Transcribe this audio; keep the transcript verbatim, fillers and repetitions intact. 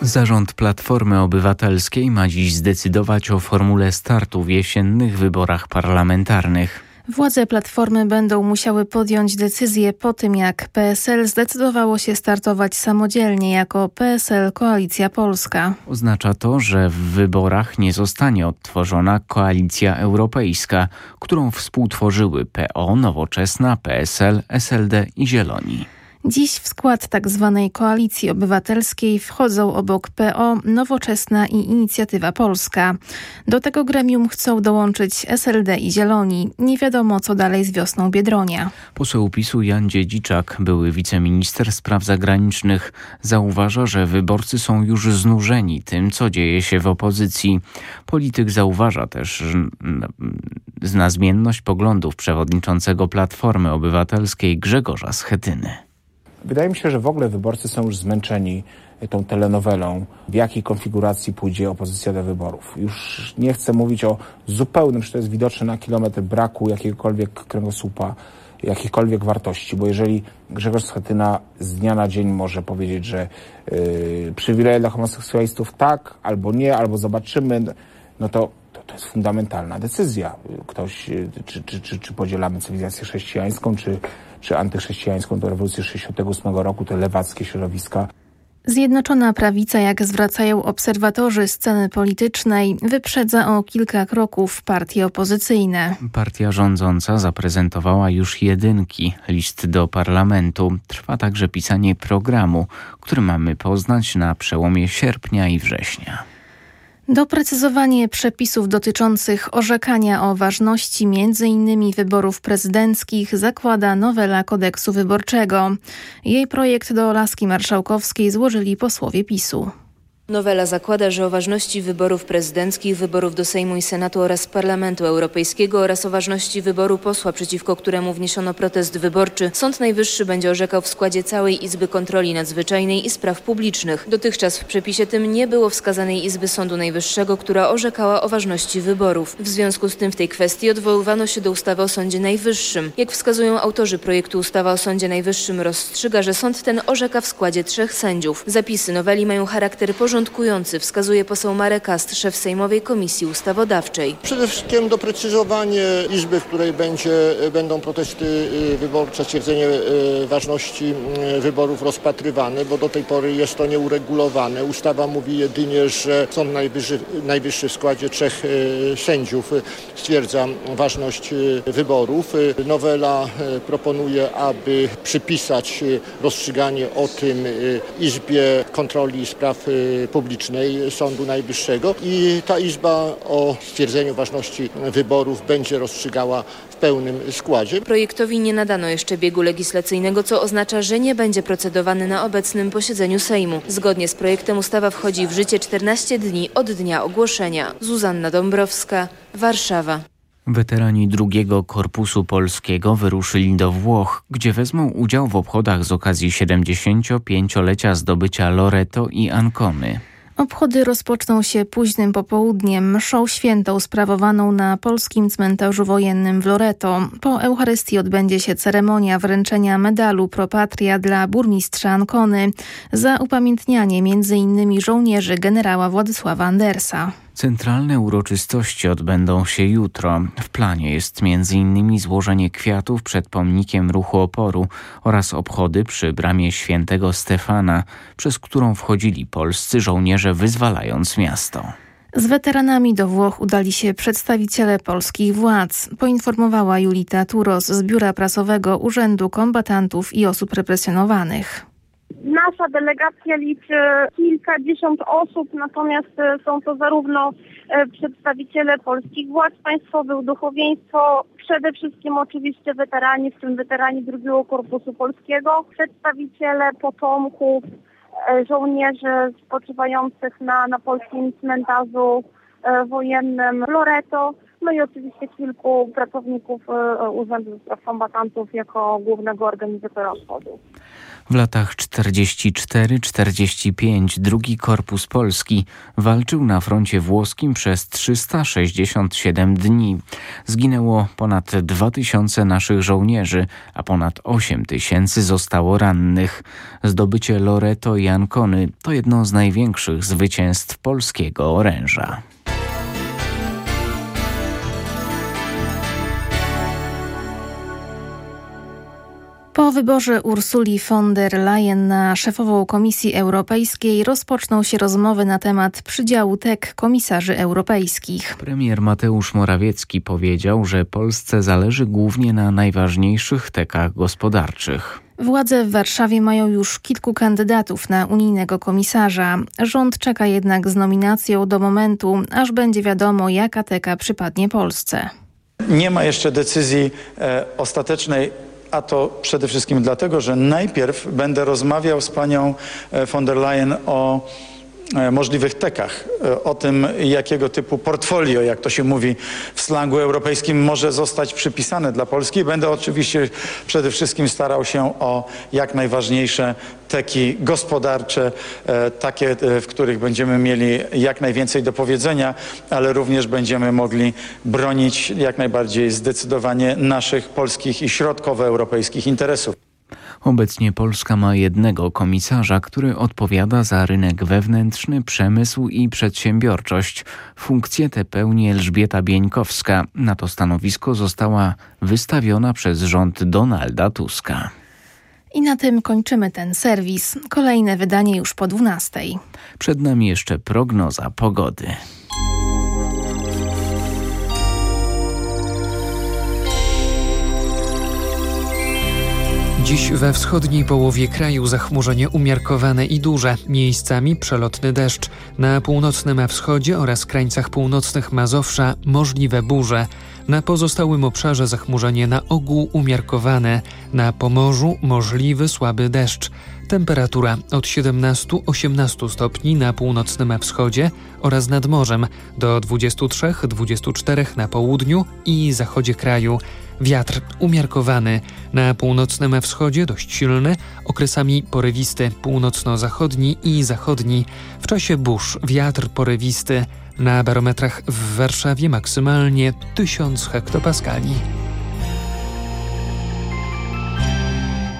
Zarząd Platformy Obywatelskiej ma dziś zdecydować o formule startu w jesiennych wyborach parlamentarnych. Władze Platformy będą musiały podjąć decyzję po tym, jak P S L zdecydowało się startować samodzielnie jako P S L Koalicja Polska. Oznacza to, że w wyborach nie zostanie odtworzona Koalicja Europejska, którą współtworzyły P O, Nowoczesna, P S L, S L D i Zieloni. Dziś w skład tzw. Koalicji Obywatelskiej wchodzą obok P O, Nowoczesna i Inicjatywa Polska. Do tego gremium chcą dołączyć S L D i Zieloni. Nie wiadomo, co dalej z wiosną Biedronia. Poseł PiS-u Jan Dziedziczak, były wiceminister spraw zagranicznych, zauważa, że wyborcy są już znużeni tym, co dzieje się w opozycji. Polityk zauważa też na zmienność poglądów przewodniczącego Platformy Obywatelskiej Grzegorza Schetyny. Wydaje mi się, że w ogóle wyborcy są już zmęczeni tą telenowelą, w jakiej konfiguracji pójdzie opozycja do wyborów. Już nie chcę mówić o zupełnym, że to jest widoczne na kilometr, braku jakiegokolwiek kręgosłupa, jakichkolwiek wartości, bo jeżeli Grzegorz Schetyna z dnia na dzień może powiedzieć, że yy, przywileje dla homoseksualistów tak, albo nie, albo zobaczymy, no to to, to jest fundamentalna decyzja. Ktoś, czy, czy, czy, czy podzielamy cywilizację chrześcijańską, czy czy antychrześcijańską do rewolucji sześćdziesiątego ósmego roku, te lewackie środowiska. Zjednoczona Prawica, jak zwracają obserwatorzy sceny politycznej, wyprzedza o kilka kroków partie opozycyjne. Partia rządząca zaprezentowała już jedynki, list do parlamentu. Trwa także pisanie programu, który mamy poznać na przełomie sierpnia i września. Doprecyzowanie przepisów dotyczących orzekania o ważności między innymi wyborów prezydenckich zakłada nowela kodeksu wyborczego. Jej projekt do laski marszałkowskiej złożyli posłowie PiS-u. Nowela zakłada, że o ważności wyborów prezydenckich, wyborów do Sejmu i Senatu oraz Parlamentu Europejskiego oraz o ważności wyboru posła, przeciwko któremu wniesiono protest wyborczy, Sąd Najwyższy będzie orzekał w składzie całej Izby Kontroli Nadzwyczajnej i Spraw Publicznych. Dotychczas w przepisie tym nie było wskazanej Izby Sądu Najwyższego, która orzekała o ważności wyborów. W związku z tym w tej kwestii odwoływano się do ustawy o Sądzie Najwyższym. Jak wskazują autorzy projektu, ustawa o Sądzie Najwyższym rozstrzyga, że sąd ten orzeka w składzie trzech sędziów. Zapisy noweli mają charakter porządkujący. Porządkujący, wskazuje poseł Marek Ast, szef Sejmowej Komisji Ustawodawczej. Przede wszystkim doprecyzowanie izby, w której będzie, będą protesty wyborcze, stwierdzenie ważności wyborów rozpatrywane, bo do tej pory jest to nieuregulowane. Ustawa mówi jedynie, że Sąd Najwyższy, Najwyższy w składzie trzech sędziów stwierdza ważność wyborów. Nowela proponuje, aby przypisać rozstrzyganie o tym Izbie Kontroli Spraw Publicznej Sądu Najwyższego i ta Izba o stwierdzeniu ważności wyborów będzie rozstrzygała w pełnym składzie. Projektowi nie nadano jeszcze biegu legislacyjnego, co oznacza, że nie będzie procedowany na obecnym posiedzeniu Sejmu. Zgodnie z projektem ustawa wchodzi w życie czternaście dni od dnia ogłoszenia. Zuzanna Dąbrowska, Warszawa. Weterani drugiego Korpusu Polskiego wyruszyli do Włoch, gdzie wezmą udział w obchodach z okazji siedemdziesięciopięciolecia zdobycia Loreto i Ancony. Obchody rozpoczną się późnym popołudniem mszą świętą sprawowaną na polskim cmentarzu wojennym w Loreto. Po Eucharystii odbędzie się ceremonia wręczenia medalu Pro Patria dla burmistrza Ancony za upamiętnianie między innymi żołnierzy generała Władysława Andersa. Centralne uroczystości odbędą się jutro. W planie jest między innymi złożenie kwiatów przed pomnikiem Ruchu Oporu oraz obchody przy bramie Świętego Stefana, przez którą wchodzili polscy żołnierze wyzwalając miasto. Z weteranami do Włoch udali się przedstawiciele polskich władz, poinformowała Julita Turos z Biura Prasowego Urzędu Kombatantów i Osób Represjonowanych. Nasza delegacja liczy kilkadziesiąt osób, natomiast są to zarówno przedstawiciele polskich władz państwowych, duchowieństwo, przede wszystkim oczywiście weterani, w tym weterani drugiego Korpusu Polskiego, przedstawiciele potomków żołnierzy spoczywających na, na polskim cmentarzu wojennym w Loreto, no i oczywiście kilku pracowników Urzędu do Spraw Kombatantów jako głównego organizatora obchodu. W latach czterdziestym czwartym czterdziestym piątym drugi Korpus Polski walczył na froncie włoskim przez trzysta sześćdziesiąt siedem dni. Zginęło ponad dwa tysiące naszych żołnierzy, a ponad osiem tysięcy zostało rannych. Zdobycie Loreto i Ancony to jedno z największych zwycięstw polskiego oręża. Po wyborze Ursuli von der Leyen na szefową Komisji Europejskiej rozpoczną się rozmowy na temat przydziału T E K komisarzy europejskich. Premier Mateusz Morawiecki powiedział, że Polsce zależy głównie na najważniejszych tekach gospodarczych. Władze w Warszawie mają już kilku kandydatów na unijnego komisarza. Rząd czeka jednak z nominacją do momentu, aż będzie wiadomo, jaka teka przypadnie Polsce. Nie ma jeszcze decyzji e, ostatecznej. A to przede wszystkim dlatego, że najpierw będę rozmawiał z panią von der Leyen o możliwych tekach, o tym, jakiego typu portfolio, jak to się mówi w slangu europejskim, może zostać przypisane dla Polski. Będę oczywiście przede wszystkim starał się o jak najważniejsze teki gospodarcze, takie, w których będziemy mieli jak najwięcej do powiedzenia, ale również będziemy mogli bronić jak najbardziej zdecydowanie naszych polskich i środkowoeuropejskich interesów. Obecnie Polska ma jednego komisarza, który odpowiada za rynek wewnętrzny, przemysł i przedsiębiorczość. Funkcję tę pełni Elżbieta Bieńkowska. Na to stanowisko została wystawiona przez rząd Donalda Tuska. I na tym kończymy ten serwis. Kolejne wydanie już po dwunastej. Przed nami jeszcze prognoza pogody. Dziś we wschodniej połowie kraju zachmurzenie umiarkowane i duże, miejscami przelotny deszcz. Na północnym wschodzie oraz krańcach północnych Mazowsza możliwe burze. Na pozostałym obszarze zachmurzenie na ogół umiarkowane. Na Pomorzu możliwy słaby deszcz. Temperatura od siedemnastu do osiemnastu stopni na północnym wschodzie oraz nad morzem, do dwudziestu trzech do dwudziestu czterech na południu i zachodzie kraju. Wiatr umiarkowany, na północnym wschodzie dość silny, okresami porywisty, północno-zachodni i zachodni. W czasie burz wiatr porywisty, na barometrach w Warszawie maksymalnie tysiąc hektopaskali.